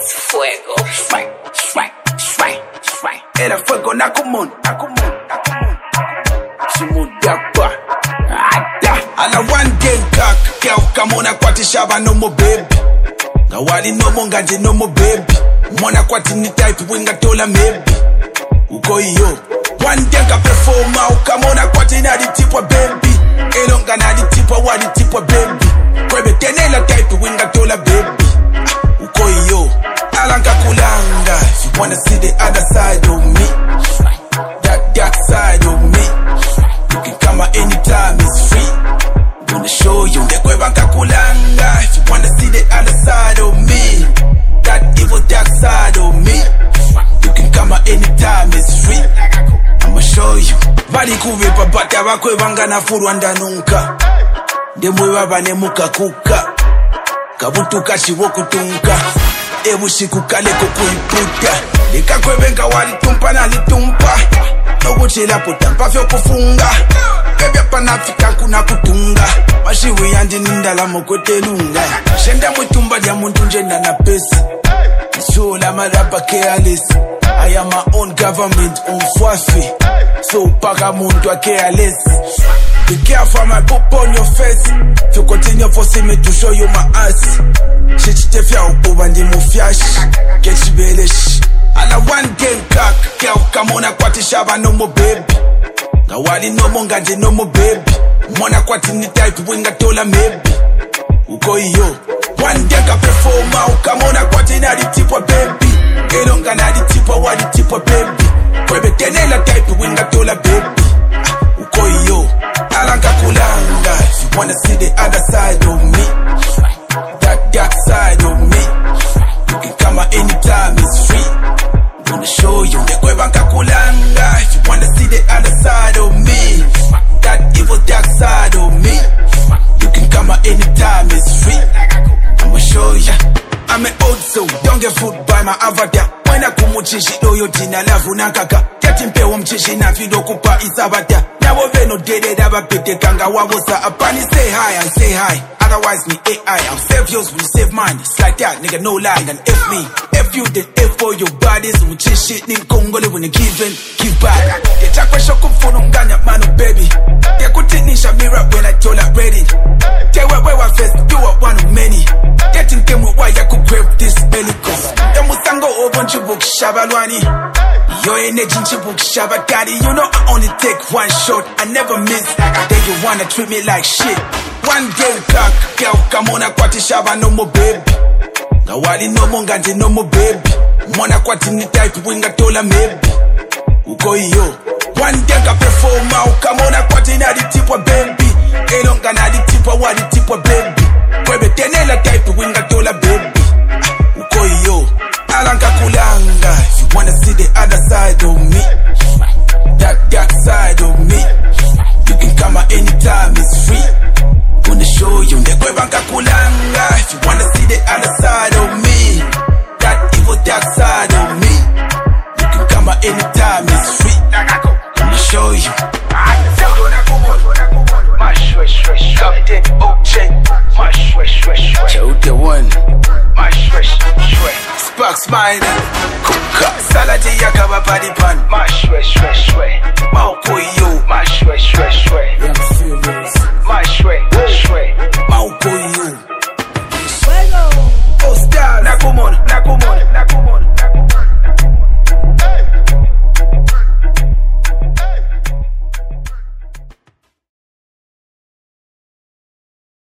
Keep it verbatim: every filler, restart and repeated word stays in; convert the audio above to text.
Es fuego. Shrek, Shrek, Shrek, Shrek. Era fuego nakumon, nakumon, nakumon. Sumudakwa. Ada. Ala one game cock. Kya ukamona kwati shaba no mo baby. Ngawali no mo nganje no mo baby. Mona kwati ni type winga tola maybe. Uko iyo. One day ka performa ukamona kwati na di tipo baby. Elonga na di tipo wa di tipo baby. Kwebe tenela type winga tola baby. Uko iyo. Alanga kulanga. If you wanna see the other side of me, that dark side of me, you can come at any time, it's free. Gonna show you the kwebanga kulanga. If you wanna see the other side of me, that evil dark side of me, you can come at any time, it's free. I'ma show you. Bali kuvipa bata bakwebanga na furwa ndanunka. Ndemwe baba nemuka kuka. Kabutuka shiwokutunka. Ebushiku kaleko kuiputa. Lika kwebenga walitumpa na litumpa. Noguchila puta mpafyo kufunga. Bebya panafika kuna kutunga. Mashiwi yandi nindala mokwetelunga. Shenda mwitumba dia muntu njenda na pesi. Shola marapa careless. I am my own government on Fwafi. So paka muntu a careless. Be careful my poop on your face. If you continue forcing me to show you my ass, Shichite fya ukuba ndi mufyash. Get shibelesh. Ala one game cock. Kya ukamona kwati shaba no mo baby. Ngawali no mo nganje no mo baby. Mona kwati ni type winga tola maybe. Uko iyo. One day ka performa ukamona kwati na di tipo baby. Elonga na di tipo wa di tipo baby. Kwebe tenela type winga tola baby. Uko iyo. Alanga kulanga. If you wanna see the other side of me, that dark side of me, you can come at any time, it's free. Gonna show you the kwebanga kulanga. If you wanna see the other side of me, that evil dark side of me, you can come at any time, it's free. I'ma show ya. I'm an old soul, don't get fooled by my avatar. When I come uchishi doyo tina lavu nakaka. Getting pay umchishi na fido kupa isabata. Now we no dede daba pete kanga wabosa. Apani say hi and say hi. Otherwise me A I. I'm save yours, we save mine. It's like that, nigga, no lie. And F me, F you, then F for your bodies. Uchishi ni kongole when you give in, give back. They chakwa shoko for no ganya manu baby. They kutinisha mirror when I told her ready. They were where I first do what one of many. Getting them with why I could grab this belly cause the mustango open chibuk shabalwani. Yo energy chibuk shabakari. You know I only take one shot, I never miss. Then you wanna treat me like shit. One game cock, kya ukamona kwati shaba no mo baby. Ngawali no mo nganje no mo baby. Mona kwati ni type winga tola maybe. Uko iyo. One day ka performa ukamona kwati na di tipo baby. Elonga na di tipo wa di tipo baby. Kwebe tenela type winga tola baby. Uko iyo. Alanga kulanga. If you wanna see the other side of me, that dark side of me, you can come at any time, it's free. Gonna show you the kwebanga kulanga. If you wanna see the other side of me, that evil dark side of me, you can come at any time, it's free. Gonna show you. Captain O J, the one. Sparks mine. Saladi yakaba body pan. Mauko yo. Yeah, I'm serious. Mauko yo. Oh, star. Nakumon, Nakumon.